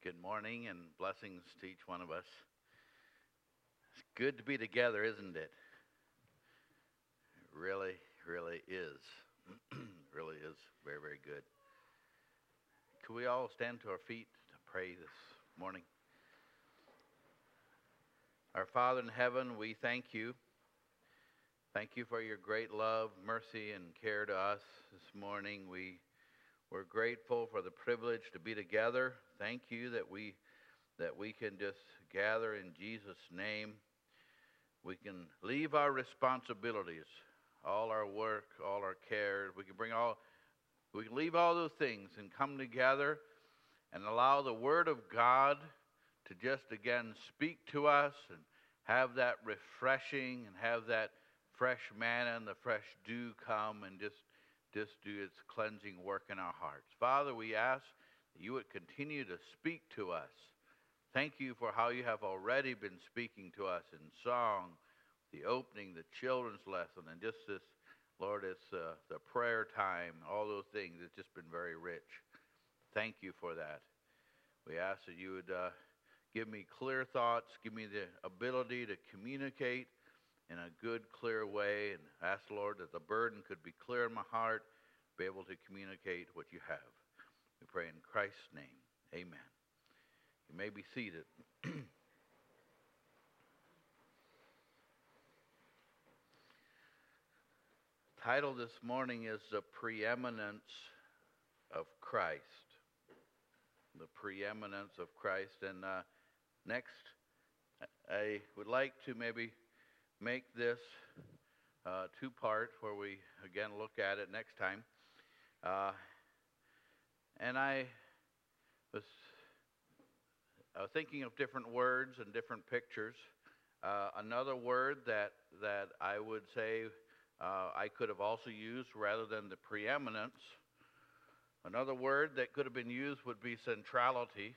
Good morning and blessings to each one of us. It's good to be together, isn't it? It really, really is. Really is very, very good. Could we all stand to our feet to pray this morning? Our Father in heaven, we thank you. Thank you for your great love, mercy, and care to us this morning. We're grateful for the privilege to be together. Thank you that we can just gather in Jesus' name. We can leave our responsibilities, all our work, all our cares. We can leave all those things and come together and allow the Word of God to just again speak to us and have that refreshing and have that fresh manna and the fresh dew come and just do its cleansing work in our hearts. Father, we ask that you would continue to speak to us. Thank you for how you have already been speaking to us in song, the opening, the children's lesson, and just this, Lord, it's the prayer time, all those things. It's just been very rich. Thank you for that. We ask that you would give me clear thoughts, give me the ability to communicate in a good, clear way, and ask, Lord, that the burden could be clear in my heart, be able to communicate what you have. We pray in Christ's name. Amen. You may be seated. Title this morning is The Preeminence of Christ. The Preeminence of Christ. And next, I would like to maybe make this two-part where we again look at it next time. And I was thinking of different words and different pictures. Another word that I would say I could have also used rather than the preeminence. Another word that could have been used would be centrality.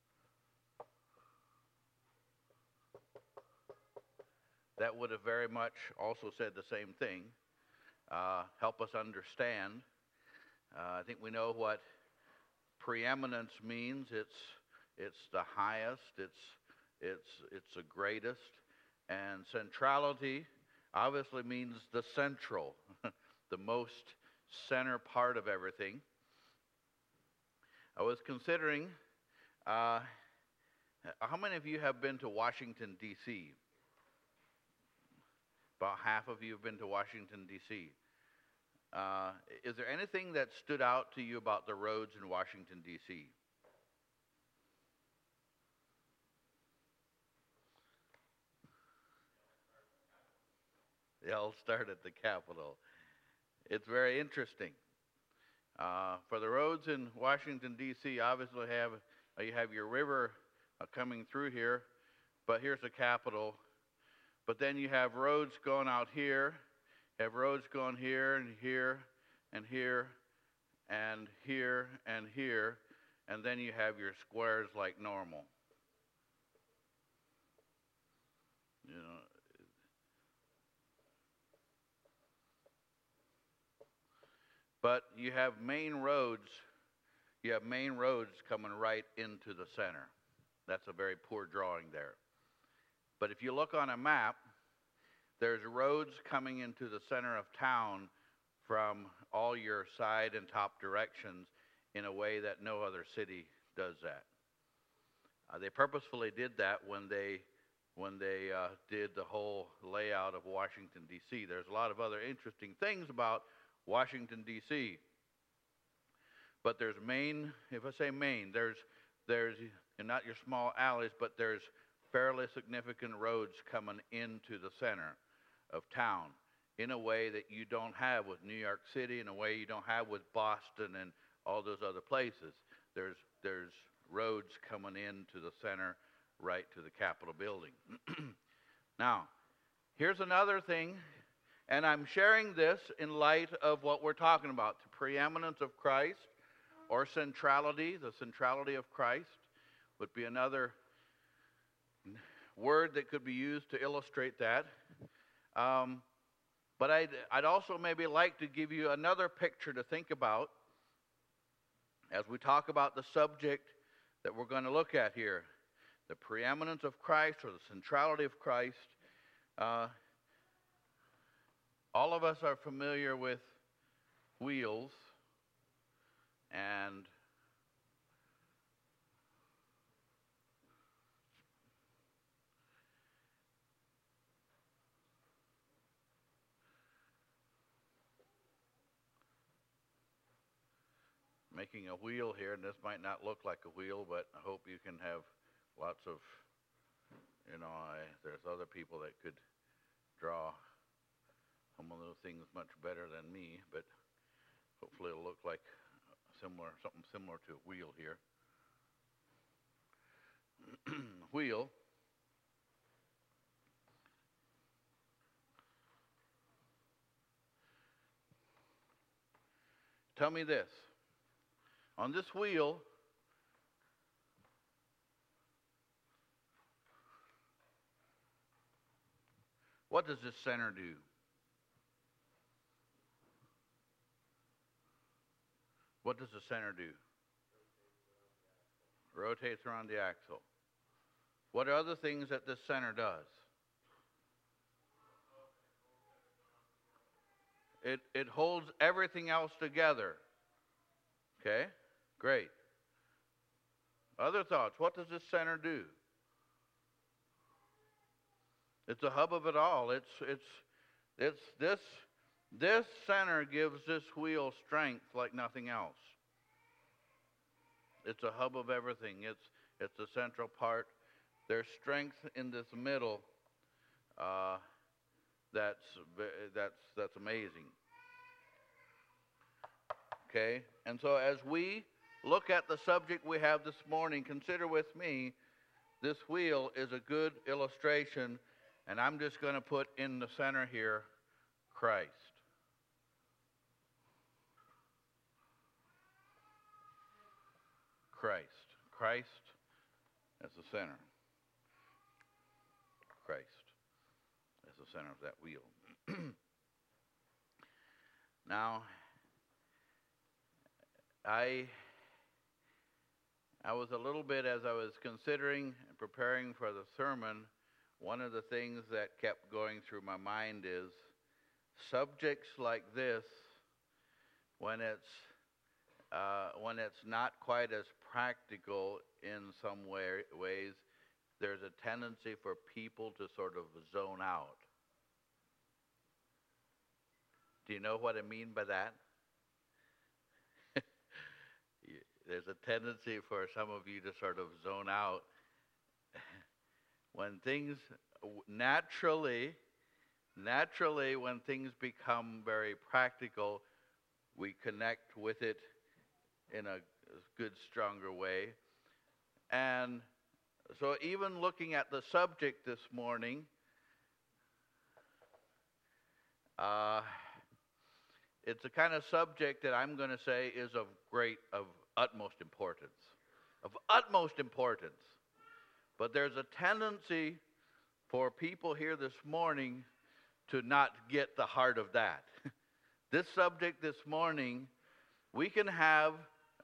That would have very much also said the same thing. Help us understand. I think we know what preeminence means. It's the highest. It's the greatest. And centrality obviously means the central, the most center part of everything. I was considering, how many of you have been to Washington, D.C.? About half of you have been to Washington, D.C. Is there anything that stood out to you about the roads in Washington, D.C.? They all start at the Capitol. It's very interesting. For the roads in Washington, D.C., obviously you have your river coming through here, but here's the Capitol. But then you have roads going out here, you have roads going here and here and here and here and here, and then you have your squares like normal. You know, but you have main roads coming right into the center. That's a very poor drawing there. But if you look on a map, there's roads coming into the center of town from all your side and top directions in a way that no other city does that. They purposefully did that when they did the whole layout of Washington, D.C. There's a lot of other interesting things about Washington, D.C. But there's main, if I say main, there's and not your small alleys, but there's fairly significant roads coming into the center of town in a way that you don't have with New York City, in a way you don't have with Boston and all those other places. There's roads coming into the center right to the Capitol building. Now, here's another thing, and I'm sharing this in light of what we're talking about, the preeminence of Christ or centrality. The centrality of Christ would be another word that could be used to illustrate that. But I'd also maybe like to give you another picture to think about as we talk about the subject that we're going to look at here. The preeminence of Christ, or the centrality of Christ. All of us are familiar with wheels, and making a wheel here, and this might not look like a wheel, but I hope you can have lots of, there's other people that could draw some of those things much better than me, but hopefully it'll look like something similar to a wheel here. Wheel. Tell me this. On this wheel, what does this center do? What does the center do? Rotates around the axle. What are other things that this center does? It holds everything else together. Okay? Great. Other thoughts? What does this center do? It's the hub of it all. It's this center gives this wheel strength like nothing else. It's a hub of everything. It's the central part. There's strength in this middle. That's amazing. Okay? And so as we look at the subject we have this morning, consider with me, this wheel is a good illustration, and I'm just going to put in the center here, Christ. Christ as the center. Christ as the center of that wheel. Now, I was a little bit, as I was considering and preparing for the sermon, one of the things that kept going through my mind is subjects like this, when it's not quite as practical in some ways, there's a tendency for people to sort of zone out. Do you know what I mean by that? There's a tendency for some of you to sort of zone out. When things naturally, when things become very practical, we connect with it in a good, stronger way. And so even looking at the subject this morning, it's a kind of subject that I'm going to say is of utmost importance. Of utmost importance. But there's a tendency for people here this morning to not get the heart of that. This subject this morning, we can have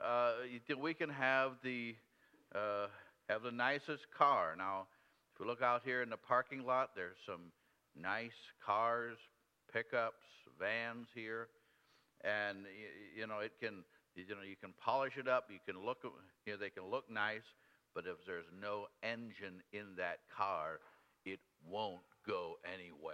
the nicest car. Now, if we look out here in the parking lot, there's some nice cars, pickups, vans here, and you can polish it up. You can look, they can look nice, but if there's no engine in that car, it won't go anywhere.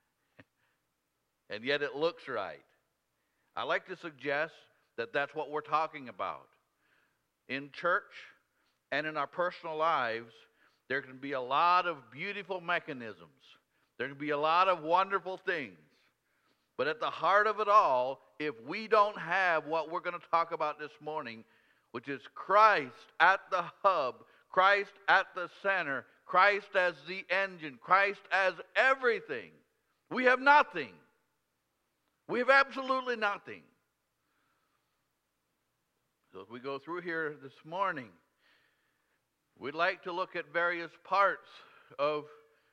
And yet it looks right. I like to suggest that that's what we're talking about. In church and in our personal lives, there can be a lot of beautiful mechanisms. There can be a lot of wonderful things. But at the heart of it all, if we don't have what we're going to talk about this morning, which is Christ at the hub, Christ at the center, Christ as the engine, Christ as everything, we have nothing. We have absolutely nothing. So as we go through here this morning, we'd like to look at various parts of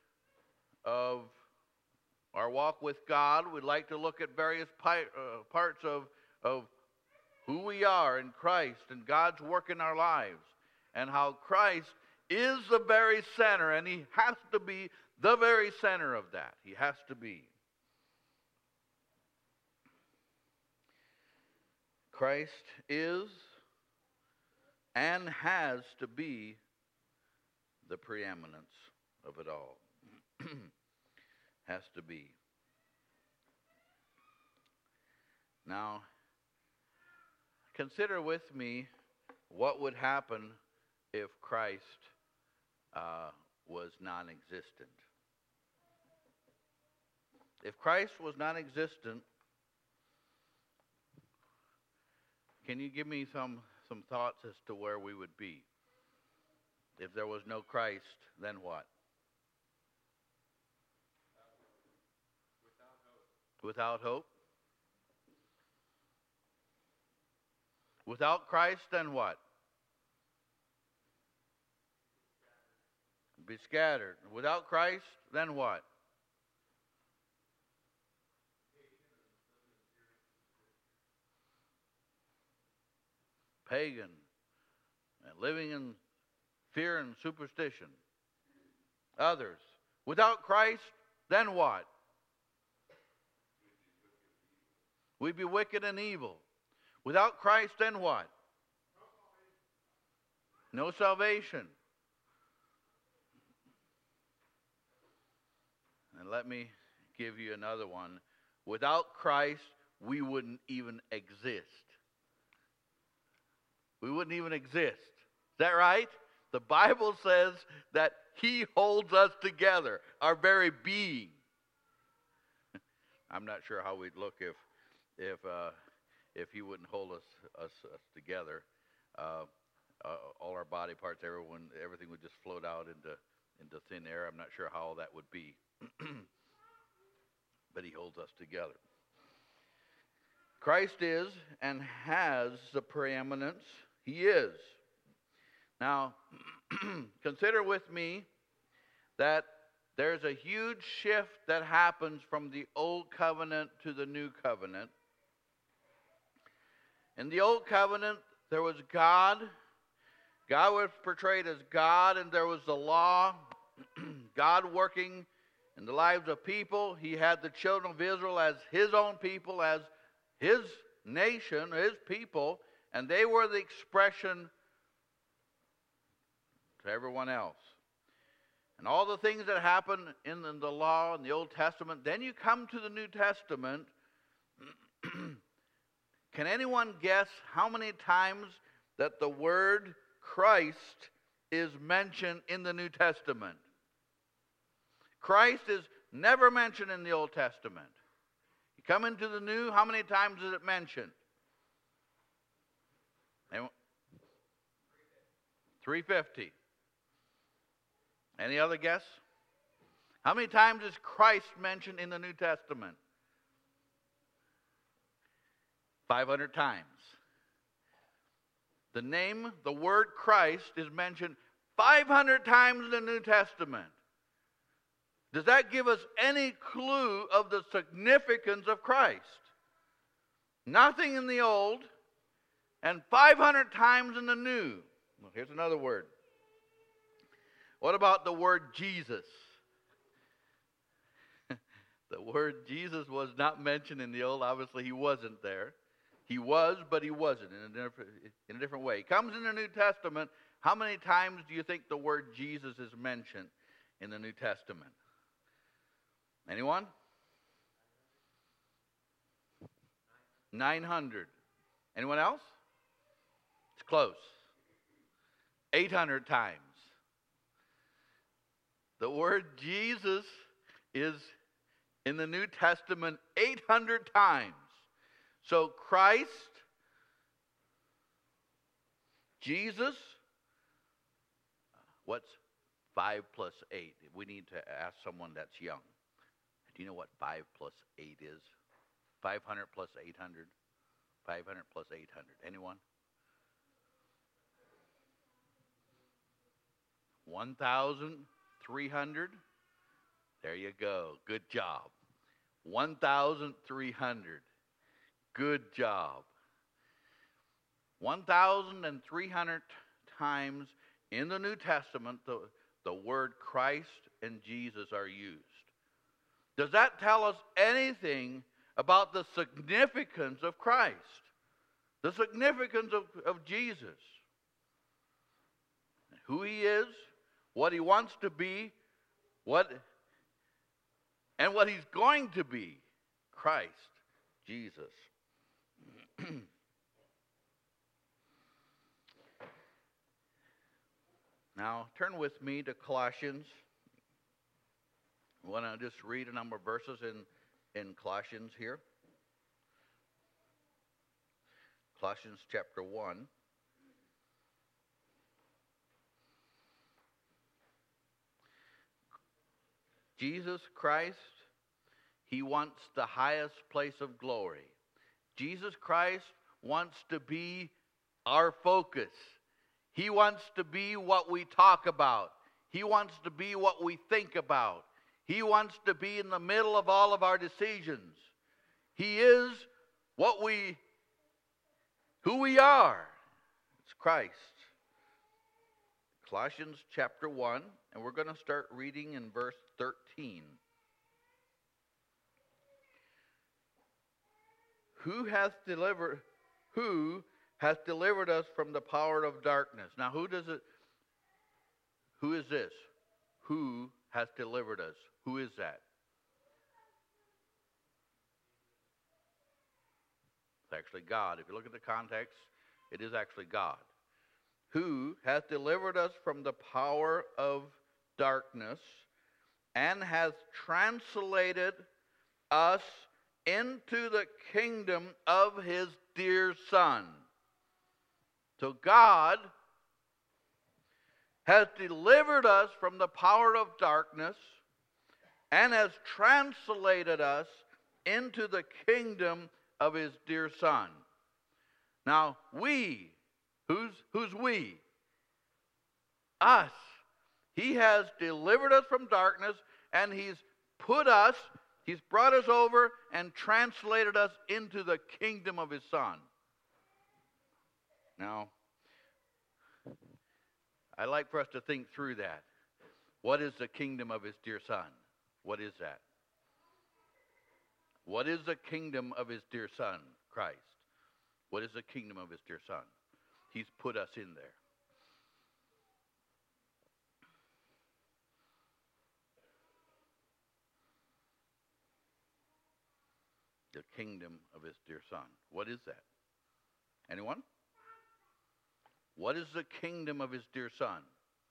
our walk with God. We'd like to look at various parts of who we are in Christ and God's work in our lives. and how Christ is the very center, and he has to be the very center of that. He has to be. Christ is and has to be the preeminence of it all. Has to be. Now, consider with me what would happen if Christ was non-existent. If Christ was non-existent, can you give me some thoughts as to where we would be? If there was no Christ, then what? Without hope. Without Christ, then what? Be scattered. Without Christ, then what? Pagan, and living in fear and superstition. Others. Without Christ, then what? We'd be wicked and evil. Without Christ, then what? No salvation. And let me give you another one. Without Christ, we wouldn't even exist. We wouldn't even exist. Is that right? The Bible says that he holds us together, our very being. I'm not sure how we'd look if he wouldn't hold us together. All our body parts, everything would just float out into thin air. I'm not sure how that would be. But he holds us together. Christ is and has the preeminence. He is. Now, consider with me that there's a huge shift that happens from the old covenant to the new covenant. In the old covenant, there was God. God was portrayed as God, and there was the law. God working in the lives of people. He had the children of Israel as his own people, as his nation, his people, and they were the expression to everyone else. And all the things that happen in the law in the Old Testament, then you come to the New Testament. Can anyone guess how many times that the word Christ is mentioned in the New Testament? Christ is never mentioned in the Old Testament. You come into the New, how many times is it mentioned? 350. Any other guess? How many times is Christ mentioned in the New Testament? 500 times. The word Christ is mentioned 500 times in the New Testament. Does that give us any clue of the significance of Christ? Nothing in the Old, and 500 times in the New. Well, here's another word. What about the word Jesus? The word Jesus was not mentioned in the Old. Obviously, he wasn't there. He was, but he wasn't in a different way. He comes in the New Testament. How many times do you think the word Jesus is mentioned in the New Testament? Anyone? 900. Anyone else? It's close. 800 times. The word Jesus is in the New Testament 800 times. So Christ, Jesus, what's 5 plus 8? We need to ask someone that's young. Do you know what 5 plus 8 is? 500 plus 800? 500 plus 800. Anyone? 1,300? There you go. Good job. 1,300. Good job. 1,300 times In the New Testament, the word Christ and Jesus are used. Does that tell us anything about the significance of Christ? The significance of Jesus? Who he is, what he wants to be, and what he's going to be. Christ, Jesus. Now, turn with me to Colossians. I want to just read a number of verses in Colossians here. Colossians chapter 1. Jesus Christ, he wants the highest place of glory. Jesus Christ wants to be our focus. He wants to be what we talk about. He wants to be what we think about. He wants to be in the middle of all of our decisions. He is who we are. It's Christ. Colossians chapter 1, and we're going to start reading in verse 13. Who hath delivered us from the power of darkness? Now, who is this? Who hath delivered us? Who is that? It's actually God. If you look at the context, it is actually God. Who hath delivered us from the power of darkness and hath translated us into the kingdom of his dear Son. So God has delivered us from the power of darkness and has translated us into the kingdom of his dear Son. Now, we, who's we? Us. He has delivered us from darkness, and he's brought us over and translated us into the kingdom of his Son. Now, I'd like for us to think through that. What is the kingdom of his dear Son? What is that? What is the kingdom of his dear Son, Christ? What is the kingdom of his dear Son? He's put us in there. The kingdom of his dear Son. What is that? Anyone? What is the kingdom of his dear Son?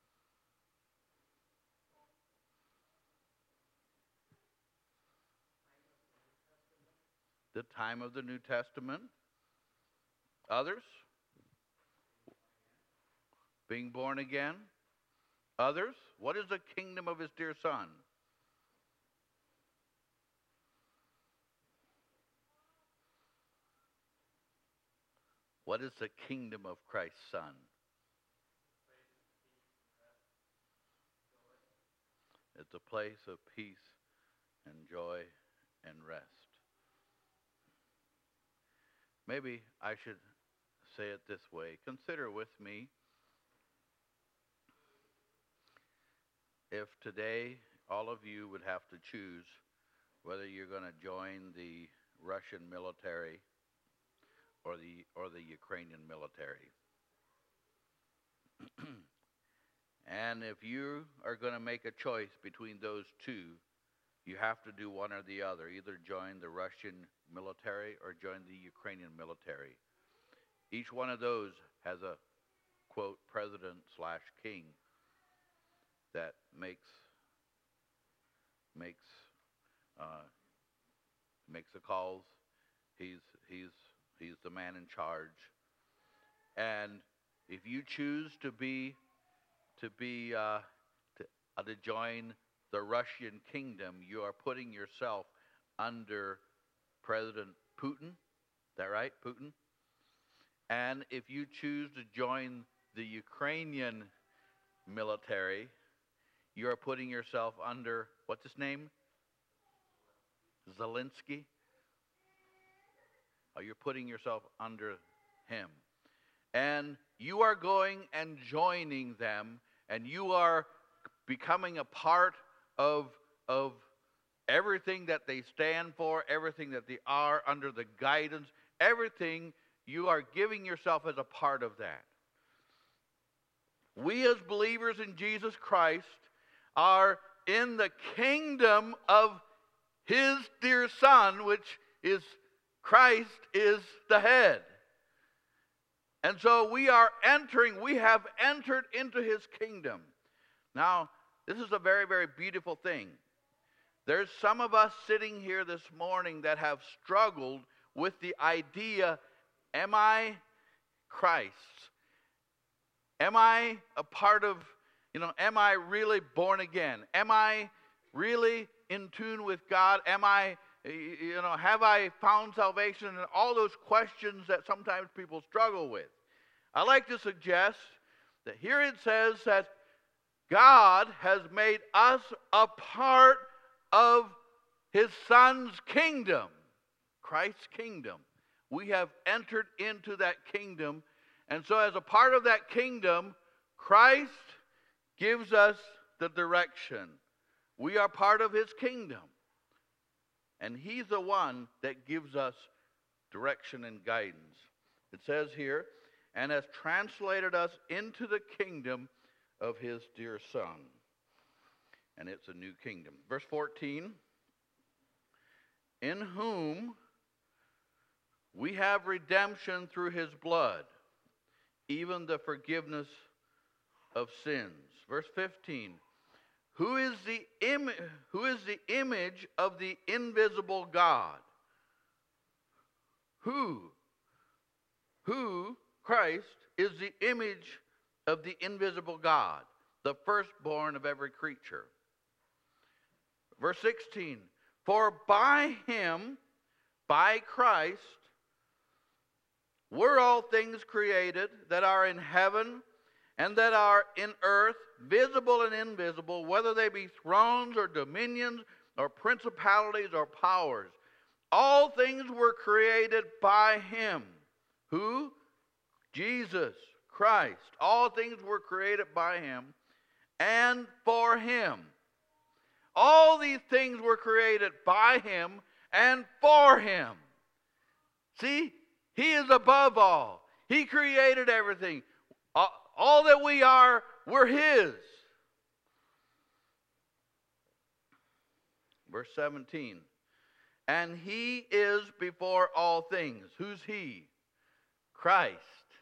The time of the New Testament. Others? Being born again. Others? What is the kingdom of his dear Son? What is the kingdom of Christ's Son? It's a place of peace and joy and rest. Maybe I should say it this way. Consider with me if today all of you would have to choose whether you're going to join the Russian military or the Ukrainian military. And if you are going to make a choice between those two, you have to do one or the other. Either join the Russian military or join the Ukrainian military. Each one of those has a, quote, president/king that makes the calls. He's the man in charge. And if you choose to join the Russian kingdom, you are putting yourself under President Putin. Is that right, Putin? And if you choose to join the Ukrainian military, you are putting yourself under, what's his name? Zelensky? You're putting yourself under him. and you are going and joining them, and you are becoming a part of everything that they stand for, everything that they are under the guidance, everything, you are giving yourself as a part of that. We as believers in Jesus Christ are in the kingdom of His dear Son, which is Christ is the head. And so we have entered into His kingdom. Now, this is a very, very beautiful thing. There's some of us sitting here this morning that have struggled with the idea, am I Christ? Am I a part of, am I really born again? Am I really in tune with God? Am I, have I found salvation? And all those questions that sometimes people struggle with. I like to suggest that here it says that God has made us a part of His Son's kingdom, Christ's kingdom. We have entered into that kingdom. And so as a part of that kingdom, Christ gives us the direction. We are part of His kingdom. And He's the one that gives us direction and guidance. It says here, and has translated us into the kingdom of His dear Son. And it's a new kingdom. Verse 14, in whom we have redemption through His blood, even the forgiveness of sins. Verse 15, who is the image of the invisible God? Who, Christ, is the image of the invisible God, the firstborn of every creature. Verse 16, for by Him, by Christ, were all things created that are in heaven and that are in earth, visible and invisible, whether they be thrones or dominions or principalities or powers. All things were created by Him. Who? Jesus Christ. All things were created by Him and for Him. All these things were created by Him and for Him. See, He is above all. He created everything. All that we are, we're His. Verse 17. And He is before all things. Who's He? Christ.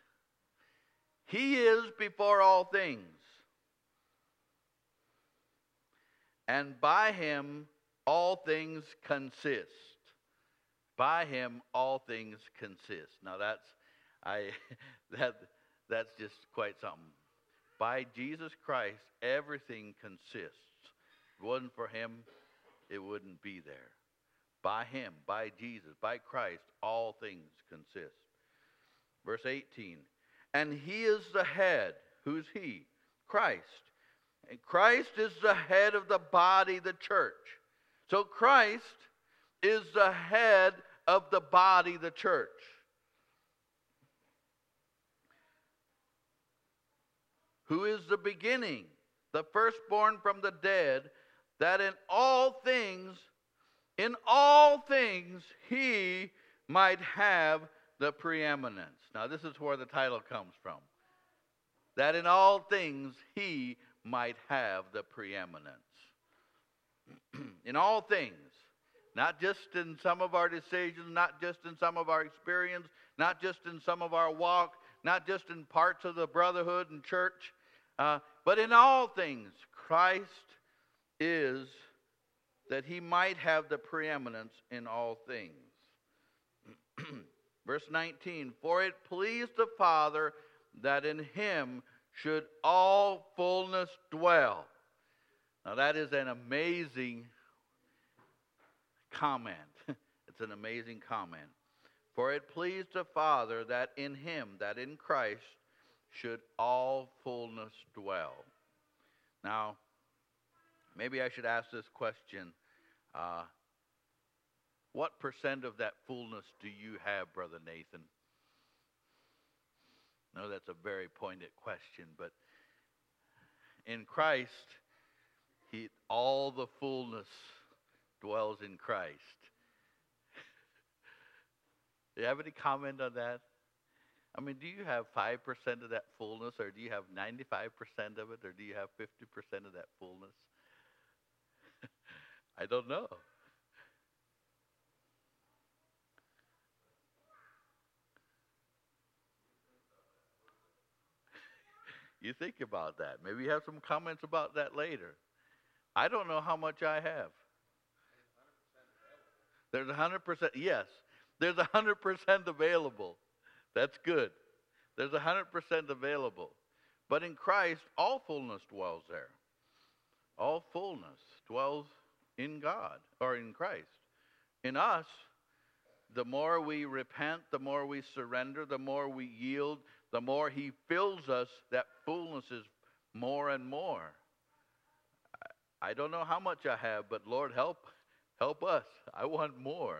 He is before all things. And by Him all things consist. By Him all things consist. Now that's just quite something. By Jesus Christ everything consists. If it wasn't for Him, it wouldn't be there. By Him, by Jesus, by Christ, all things consist. Verse 18. And He is the head. Who's He? Christ. And Christ is the head of the body, the church. So Christ is the head of the body, the church. Who is the beginning, the firstborn from the dead, that in all things, He might have the preeminence. Now this is where the title comes from. That in all things He might have the preeminence. In all things. Not just in some of our decisions, not just in some of our experience, not just in some of our walk, not just in parts of the brotherhood and church, but in all things, Christ is that He might have the preeminence in all things. Verse 19, for it pleased the Father that in Him should all fullness dwell. Now that is an amazing comment. It's an amazing comment. For it pleased the Father that in Him, that in Christ, should all fullness dwell. Now, maybe I should ask this question. What percent of that fullness do you have, Brother Nathan? No, that's a very pointed question, but in Christ, all the fullness dwells in Christ. Do you have any comment on that? I mean, do you have 5% of that fullness, or do you have 95% of it, or do you have 50% of that fullness? I don't know. You think about that. Maybe you have some comments about that later. I don't know how much I have. There's 100%. Yes, there's 100% available. That's good. There's 100% available. But in Christ, all fullness dwells there. All fullness dwells in God, or in Christ. In us, the more we repent, the more we surrender, the more we yield, the more He fills us, that fullness is more and more. I don't know how much I have, but Lord, help us. I want more.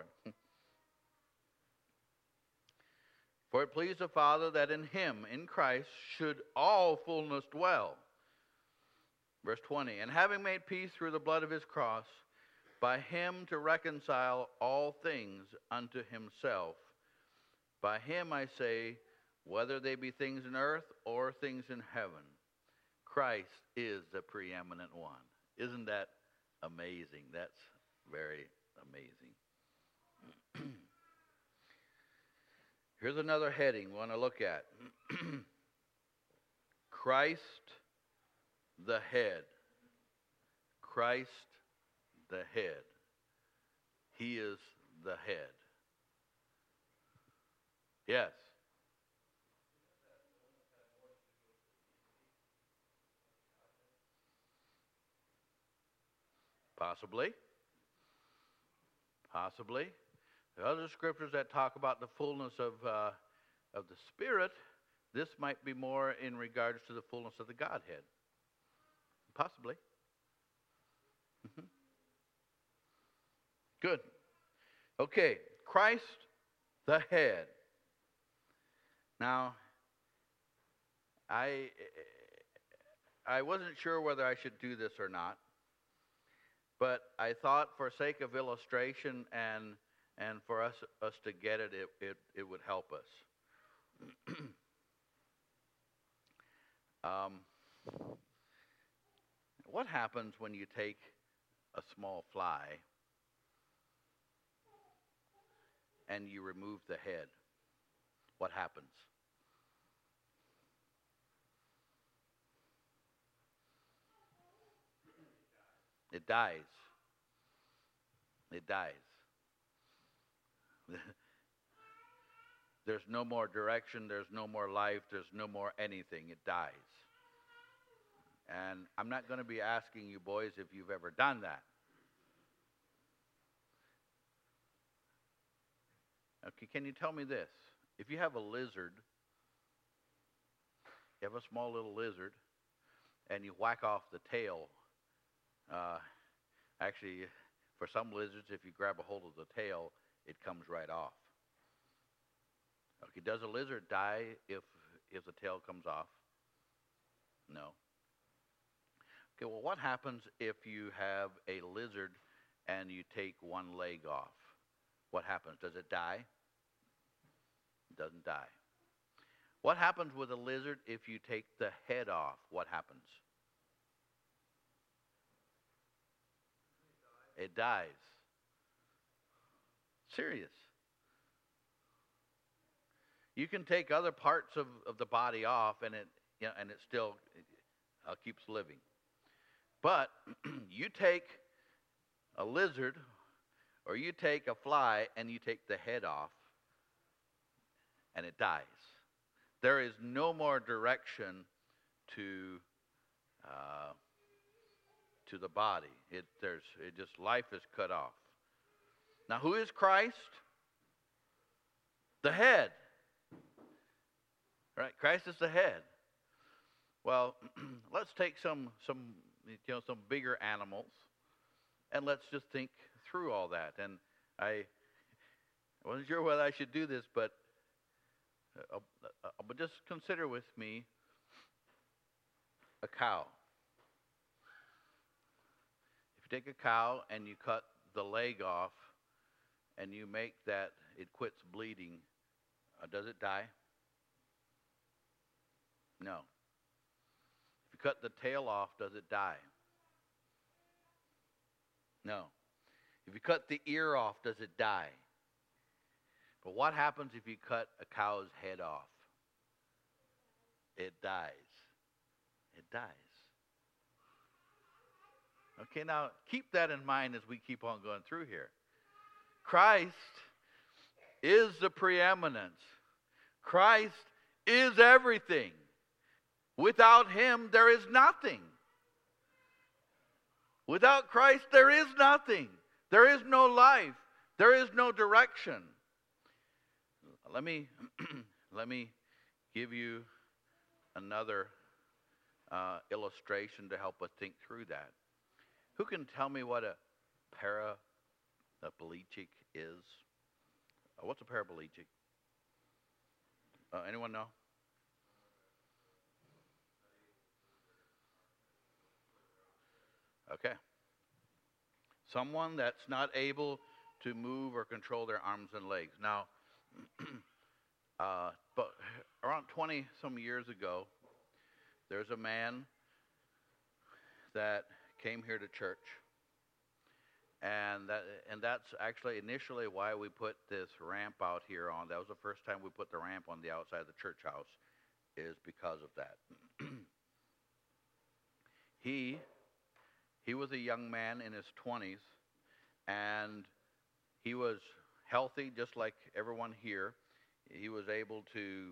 For it pleased the Father that in Him, in Christ, should all fullness dwell. Verse 20, and having made peace through the blood of His cross, by Him to reconcile all things unto Himself. By Him, I say, whether they be things in earth or things in heaven, Christ is the preeminent one. Isn't that amazing? That's very amazing. Here's another heading we want to look at. Christ the head. Christ the head. He is the head. Yes. Possibly. Possibly. There are other scriptures that talk about the fullness of the Spirit. This might be more in regards to the fullness of the Godhead. Possibly. Good. Okay, Christ the head. Now, I wasn't sure whether I should do this or not, but I thought for sake of illustration and for us to get it, it would help us. What happens when you take a small fly and you remove the head? What happens? It dies. It dies. There's no more direction, there's no more life, there's no more anything. It dies. And I'm not going to be asking you boys if you've ever done that. Okay, can you tell me this? If you have a lizard, you have a small little lizard, and you whack off the tail, actually, for some lizards, if you grab a hold of the tail, it comes right off. Okay, does a lizard die if the tail comes off? No. Okay, well, what happens if you have a lizard and you take one leg off? What happens? Does it die? It doesn't die. What happens with a lizard if you take the head off? What happens? It dies. Serious. You can take other parts of the body off, and it still keeps living. But you take a lizard, or you take a fly, and you take the head off, and it dies. There is no more direction to the body. Life is cut off. Now, who is Christ? The head. Right? Christ is the head. Well, let's take some bigger animals, and let's just think through all that. And I wasn't sure whether I should do this, but But just consider with me a cow. If you take a cow and you cut the leg off and you make that it quits bleeding, does it die? No. If you cut the tail off, does it die? No. If you cut the ear off, does it die? But what happens if you cut a cow's head off? It dies. It dies. Okay, now keep that in mind as we keep on going through here. Christ is the preeminence. Christ is everything. Without him, there is nothing. Without Christ, there is nothing. There is no life. There is no direction. Let me give you another illustration to help us think through that. Who can tell me what a paraplegic is? What's a paraplegic? Anyone know? Okay. Someone that's not able to move or control their arms and legs. Now, but around 20 some years ago, there's a man that came here to church, and that's actually initially why we put this ramp out here on. That was the first time we put the ramp on the outside of the church house, is because of that. He was a young man in his 20s, and he was healthy just like everyone here. He was able to,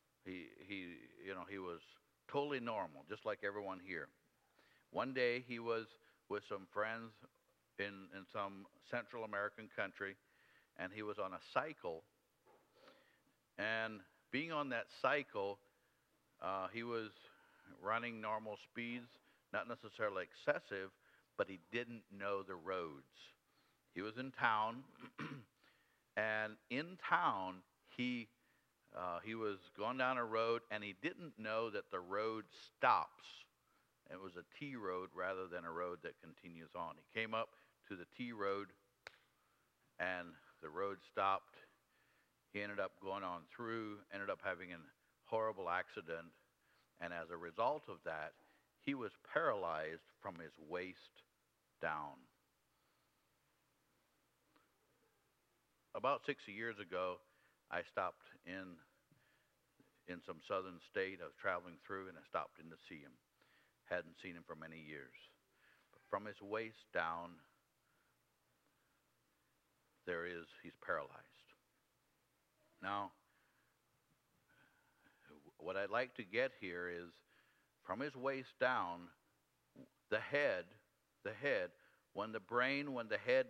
he was totally normal, just like everyone here. One day he was with some friends in some Central American country, and he was on a cycle. And being on that cycle, he was running normal speeds, not necessarily excessive, but he didn't know the roads. He was in town, and in town he was going down a road, and he didn't know that the road stops. It was a T road rather than a road that continues on. He came up to the T road, and the road stopped. He ended up going on through, ended up having a horrible accident, and as a result of that, he was paralyzed from his waist down. About 60 years ago, I stopped in some southern state. I was traveling through, and I stopped in to see him. Hadn't seen him for many years. But from his waist down, he's paralyzed. Now, what I'd like to get here is, from his waist down, the head, when the head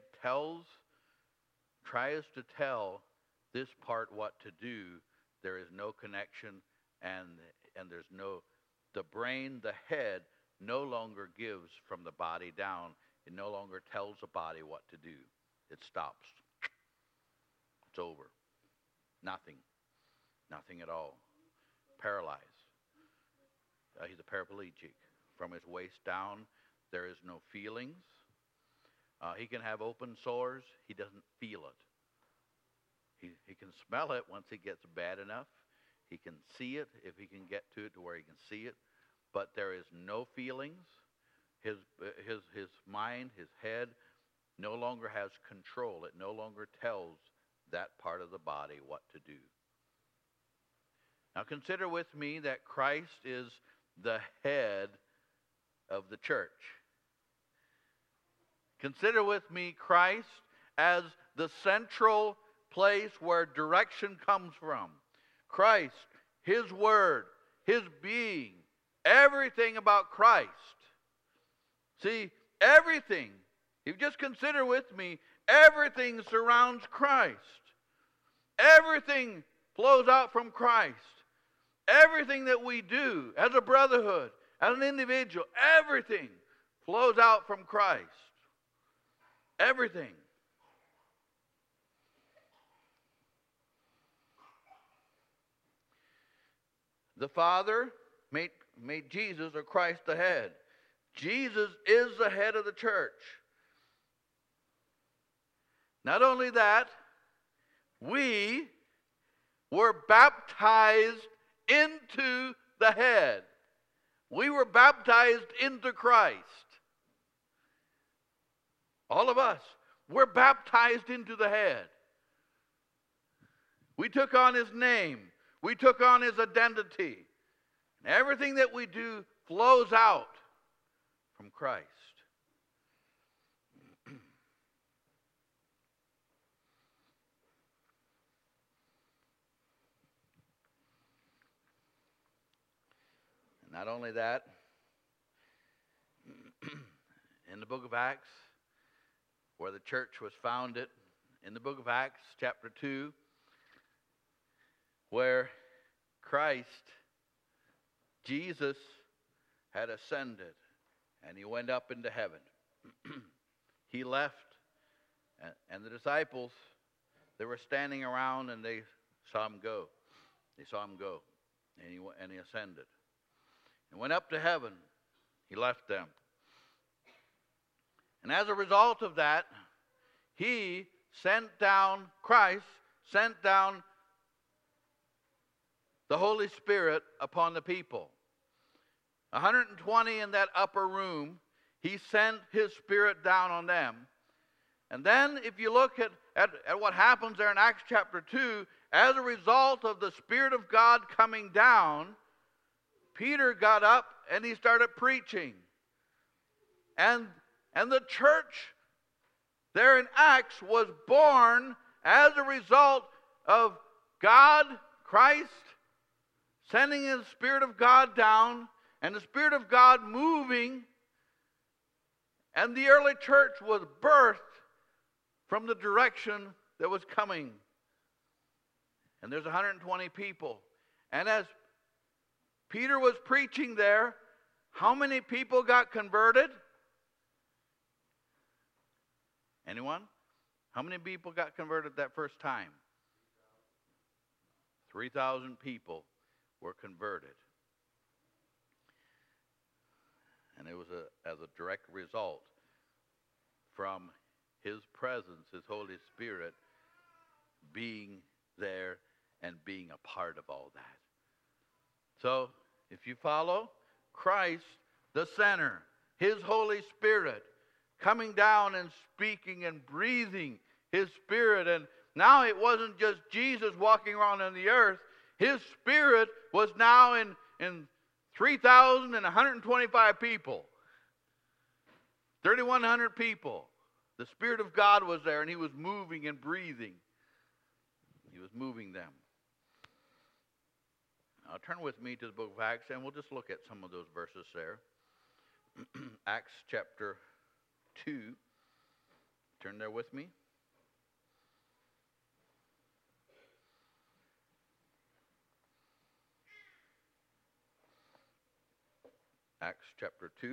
tries to tell this part what to do, there is no connection, and the brain, the head, no longer gives from the body down. It no longer tells the body what to do. It stops. It's over. Nothing at all. Paralyzed. He's a paraplegic. From his waist down, there is no feelings. He can have open sores. He doesn't feel it. He can smell it once it gets bad enough. He can see it if he can get to it to where he can see it. But there is no feelings. His mind, his head, no longer has control. It no longer tells that part of the body what to do. Now consider with me that Christ is the head of the church. Consider with me Christ as the central place where direction comes from. Christ, his word, his being, everything about Christ. See, everything, if you just consider with me, everything surrounds Christ. Everything flows out from Christ. Everything that we do as a brotherhood, as an individual, everything flows out from Christ. Everything. the Father made Jesus or Christ the head. Jesus is the head of the church. Not only that, we were baptized into the head. We were baptized into Christ. All of us were baptized into the head. We took on his name. We took on his identity. And everything that we do flows out from Christ. And not only that, in the book of Acts, where the church was founded, in the book of Acts, chapter 2, where Christ, Jesus, had ascended and he went up into heaven. He left, and the disciples, they were standing around and they saw him go. They saw him go, and he ascended. And went up to heaven. He left them. And as a result of that, Christ sent down the Holy Spirit upon the people. 120 in that upper room, he sent his Spirit down on them. And then if you look at what happens there in Acts chapter 2, as a result of the Spirit of God coming down, Peter got up and he started preaching. And the church there in Acts was born as a result of God, Christ, sending his Spirit of God down, and the Spirit of God moving, and the early church was birthed from the direction that was coming. And there's 120 people. And as Peter was preaching there, how many people got converted? Anyone? How many people got converted that first time? 3,000 people were converted. And it was as a direct result from his presence, his Holy Spirit being there and being a part of all that. So, if you follow, Christ, the center, his Holy Spirit coming down and speaking and breathing his Spirit. And now it wasn't just Jesus walking around on the earth. His Spirit was now in 3,125 people. 3,100 people. The Spirit of God was there, and he was moving and breathing. He was moving them. Now turn with me to the book of Acts, and we'll just look at some of those verses there. Acts chapter 2. Turn there with me. Acts chapter 2.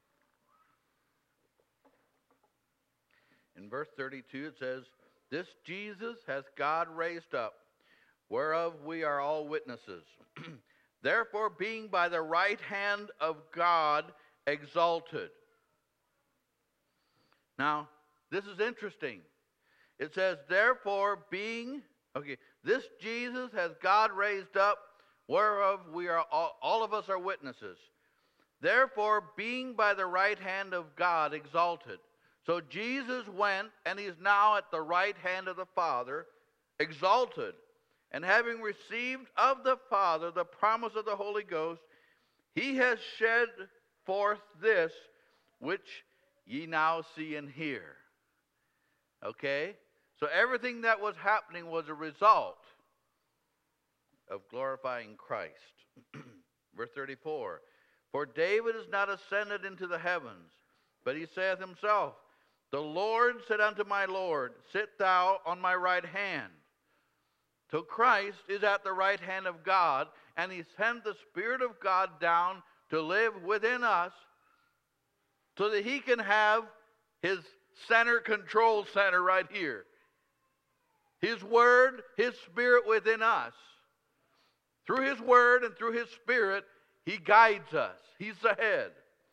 In verse 32 it says, "This Jesus has God raised up, whereof we are all witnesses. Therefore, being by the right hand of God exalted." Now, this is interesting. It says, therefore, this Jesus has God raised up, whereof we are all of us are witnesses. Therefore, being by the right hand of God exalted. So Jesus went, and he is now at the right hand of the Father, exalted. And having received of the Father the promise of the Holy Ghost, he has shed forth this which ye now see and hear. Okay? So everything that was happening was a result of glorifying Christ. Verse 34, "For David is not ascended into the heavens, but he saith himself, The Lord said unto my Lord, Sit thou on my right hand. So Christ is at the right hand of God, and he sent the Spirit of God down to live within us so that he can have his control center right here. His Word, his Spirit within us. Through His Word and through His Spirit, He guides us. He's the head.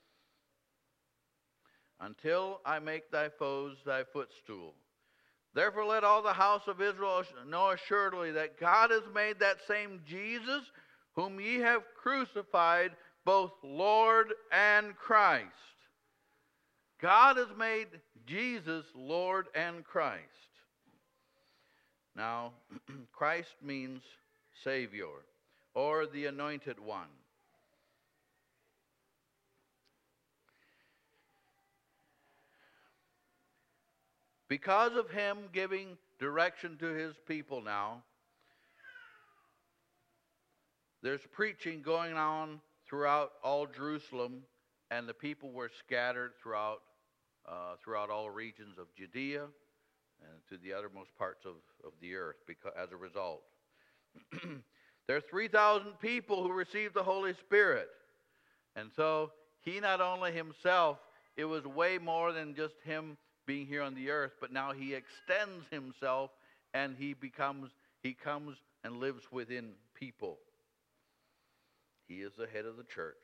Until I make thy foes thy footstool. Therefore let all the house of Israel know assuredly that God has made that same Jesus, whom ye have crucified, both Lord and Christ. God has made Jesus Lord and Christ. Now, Christ means Savior, or the Anointed One. Because of Him giving direction to His people now, there's preaching going on throughout all Jerusalem, and the people were scattered throughout all regions of Judea and to the uttermost parts of the earth as a result. There are 3,000 people who received the Holy Spirit. And so He not only Himself, it was way more than just Him being here on the earth, but now He extends Himself and He comes and lives within people. He is the head of the church.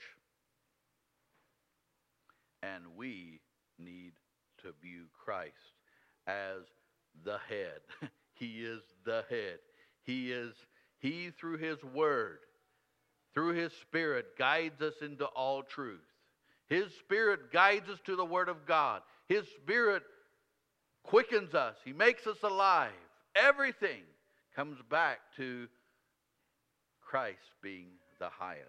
And we need to view Christ as the head. He is the head. He through His Word, through His Spirit, guides us into all truth. His Spirit guides us to the Word of God. His Spirit quickens us. He makes us alive. Everything comes back to Christ being the highest.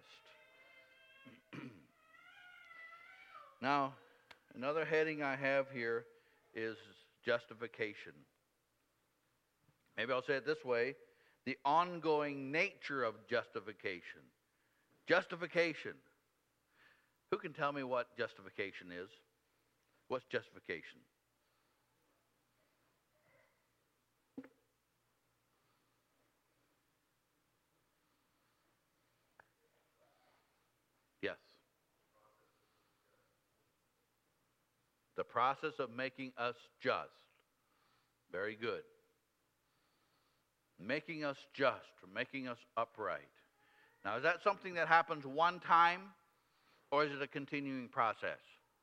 Now, another heading I have here is justification. Maybe I'll say it this way: the ongoing nature of justification. Justification. Who can tell me what justification is? What's justification? Yes. The process of making us just. Very good. Making us just, or making us upright. Now, is that something that happens one time, or is it a continuing process?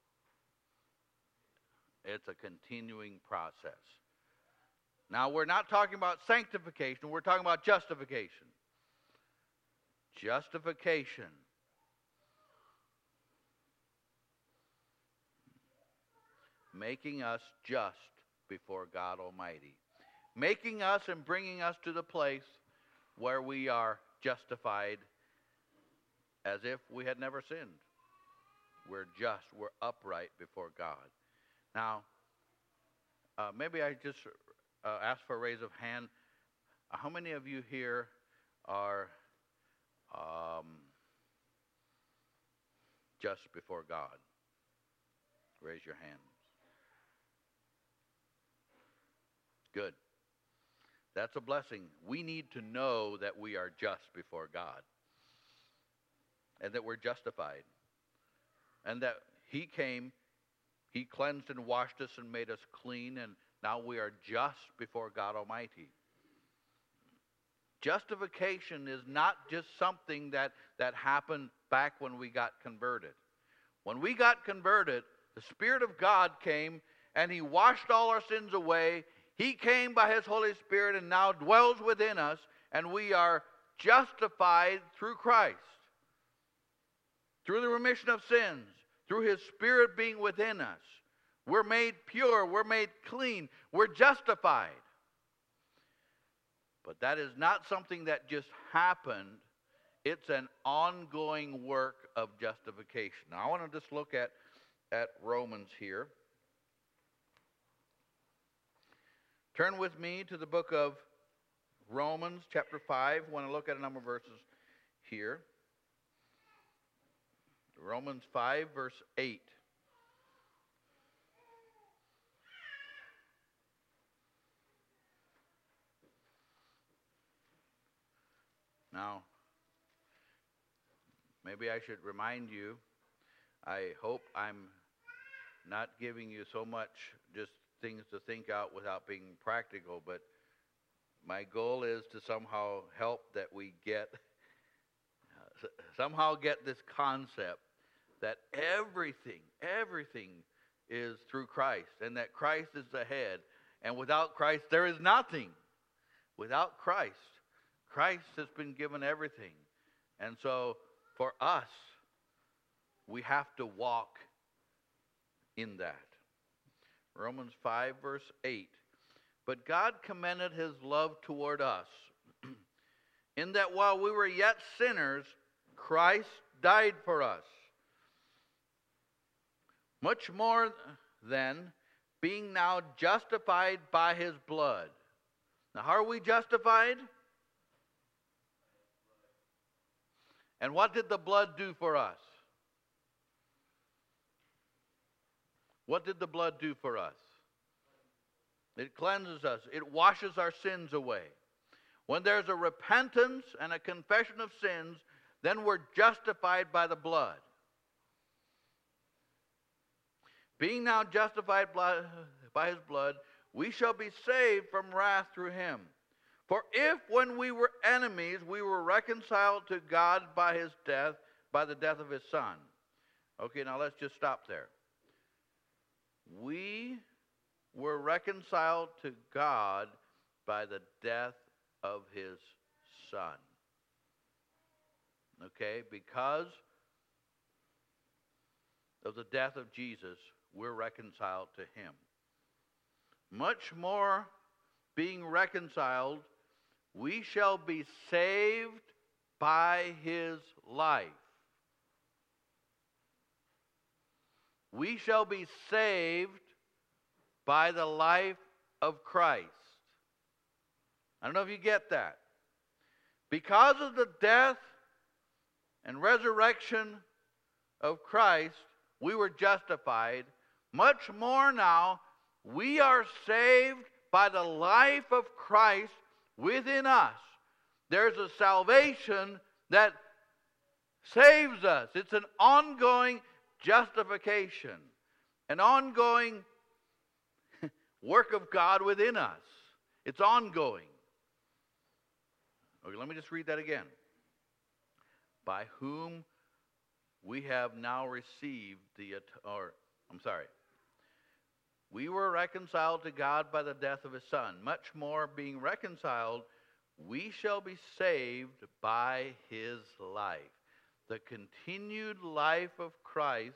It's a continuing process. Now, we're not talking about sanctification, we're talking about justification. Justification. Making us just before God Almighty. Making us and bringing us to the place where we are justified as if we had never sinned. We're just, we're upright before God. Now, maybe I just ask for a raise of hand. How many of you here are just before God? Raise your hands. Good. That's a blessing. We need to know that we are just before God and that we're justified and that He came, He cleansed and washed us and made us clean, and now we are just before God Almighty. Justification is not just something that happened back when we got converted. When we got converted, the Spirit of God came and He washed all our sins away. He came by His Holy Spirit and now dwells within us, and we are justified through Christ. Through the remission of sins, through His Spirit being within us. We're made pure, we're made clean, we're justified. But that is not something that just happened. It's an ongoing work of justification. Now I want to just look at Romans here. Turn with me to the book of Romans, chapter 5. I want to look at a number of verses here. Romans 5, verse 8. Now, maybe I should remind you, I hope I'm not giving you so much just things to think out without being practical, but my goal is to somehow help that we get somehow get this concept that everything is through Christ, and that Christ is the head, and without Christ there is nothing. Without Christ has been given everything. And so for us, we have to walk in that. Romans 5 verse 8. But God commended his love toward us, in that while we were yet sinners, Christ died for us. Much more then, being now justified by his blood. Now, how are we justified? And what did the blood do for us? What did the blood do for us? It cleanses us. It washes our sins away. When there's a repentance and a confession of sins, then we're justified by the blood. Being now justified by his blood, we shall be saved from wrath through him. For if when we were enemies, we were reconciled to God by his death, by the death of his Son. Okay, now let's just stop there. We were reconciled to God by the death of his Son. Okay, because of the death of Jesus, we're reconciled to him. Much more, being reconciled, we shall be saved by his life. We shall be saved by the life of Christ. I don't know if you get that. Because of the death and resurrection of Christ, we were justified. Much more now, we are saved by the life of Christ within us. There's a salvation that saves us. It's an ongoing justification, an ongoing work of God within us. It's ongoing. Okay, let me just read that again. By whom we have now received we were reconciled to God by the death of his Son. Much more, being reconciled, we shall be saved by his life. The continued life of Christ,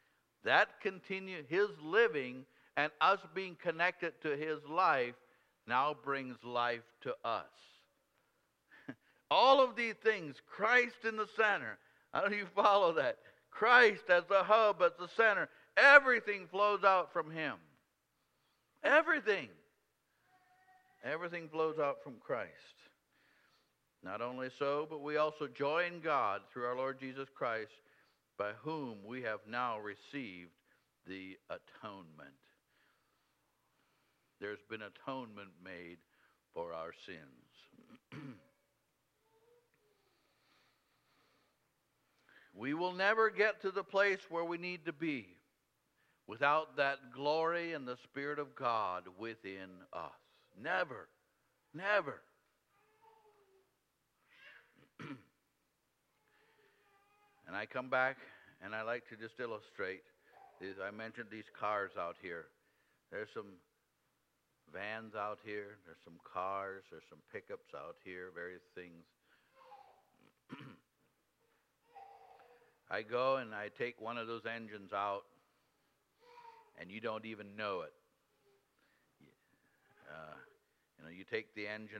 his living and us being connected to his life, now brings life to us. All of these things, Christ in the center. I don't know if you follow that. Christ as the hub, as the center. Everything flows out from him. Everything. Everything flows out from Christ. Not only so, but we also joy in God through our Lord Jesus Christ, by whom we have now received the atonement. There's been atonement made for our sins. We will never get to the place where we need to be without that glory and the Spirit of God within us. Never. Never. And I come back and I like to just illustrate. I mentioned these cars out here. There's some vans out here. There's some cars. There's some pickups out here. Various things. I go and I take one of those engines out, and you don't even know it. You take the engine,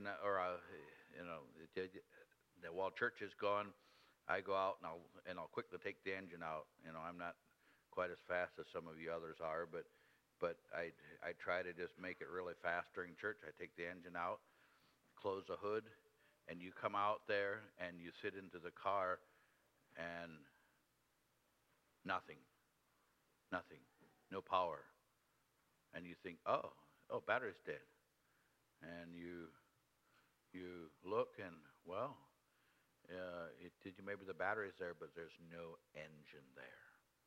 while church is going, I go out and I'll quickly take the engine out. I'm not quite as fast as some of you others are, but I try to just make it really fast during church. I take the engine out, close the hood, and you come out there and you sit into the car, and nothing, no power. And you think, oh, battery's dead. And you look and, maybe the battery's there, but there's no engine there.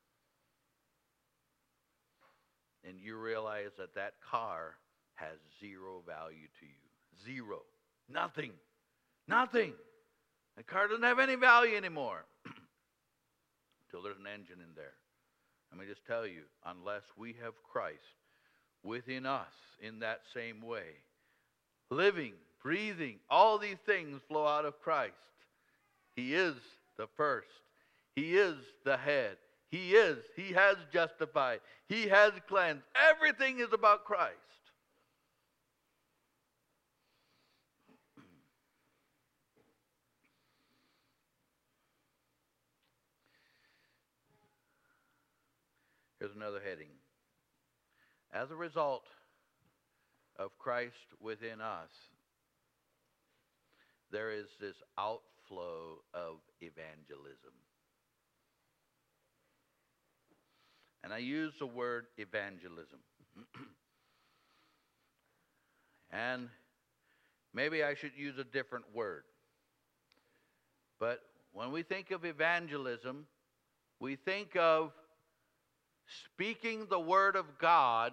And you realize that car has zero value to you. Zero. Nothing. The car doesn't have any value anymore. until there's an engine in there. Let me just tell you, unless we have Christ within us in that same way, living, breathing, all these things flow out of Christ. He is the first. He is the head. He has justified. He has cleansed. Everything is about Christ. Here's another heading. As a result of Christ within us, there is this outflow of evangelism. And I use the word evangelism. And maybe I should use a different word. But when we think of evangelism, we think of speaking the word of God,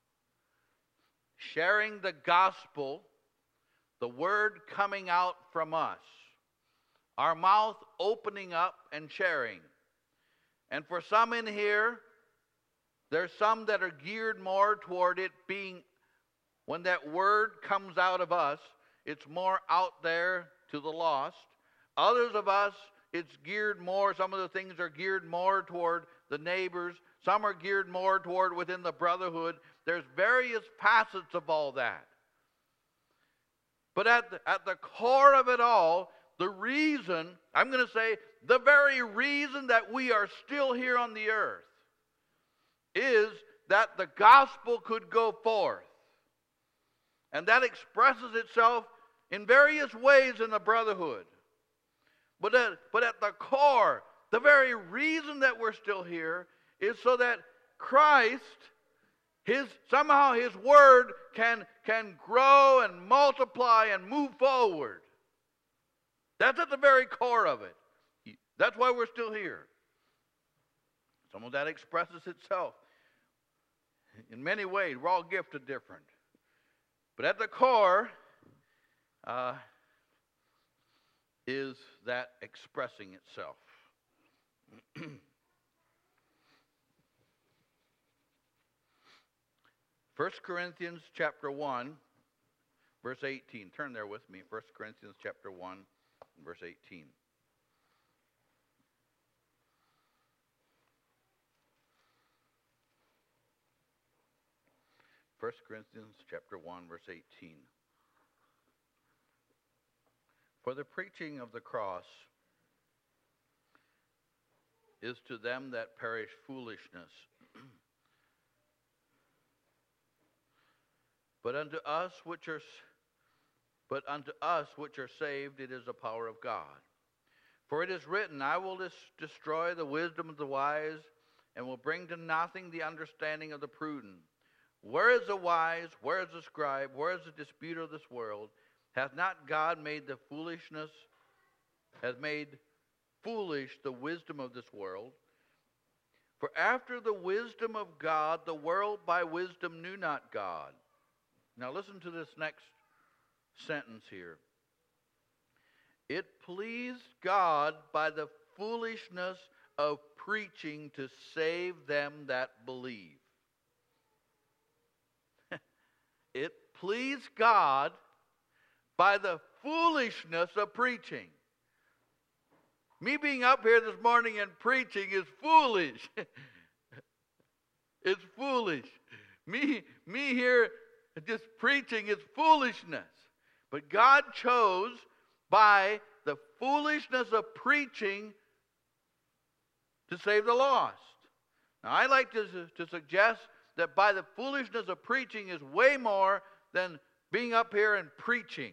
sharing the gospel, the word coming out from us, our mouth opening up and sharing. And for some in here, there's some that are geared more toward it being, when that word comes out of us, it's more out there to the lost. Others of us, it's geared more, some of the things are geared more toward the neighbors. Some are geared more toward within the brotherhood. There's various facets of all that. But at the core of it all, the reason, I'm going to say, the very reason that we are still here on the earth is that the gospel could go forth. And that expresses itself in various ways in the brotherhood. But at the core, the very reason that we're still here is so that Christ, somehow His Word can grow and multiply and move forward. That's at the very core of it. That's why we're still here. Some of that expresses itself in many ways. We're all gifted different. But at the core is that expressing itself. 1 Corinthians chapter 1, verse 18. Turn there with me. 1 Corinthians chapter 1, verse 18. First Corinthians chapter 1, verse 18. For the preaching of the cross is to them that perish foolishness, but unto us which are saved it is the power of God. For it is written, I will destroy the wisdom of the wise, and will bring to nothing the understanding of the prudent. Where is the wise? Where is the scribe? Where is the disputer of this world? Hath not God made foolish the wisdom of this world? For after the wisdom of God, the world by wisdom knew not God. Now listen to this next sentence here. It pleased God by the foolishness of preaching to save them that believe. It pleased God by the foolishness of preaching. Me being up here this morning and preaching is foolish. It's foolish. Me here just preaching is foolishness. But God chose by the foolishness of preaching to save the lost. Now I like to suggest that by the foolishness of preaching is way more than being up here and preaching.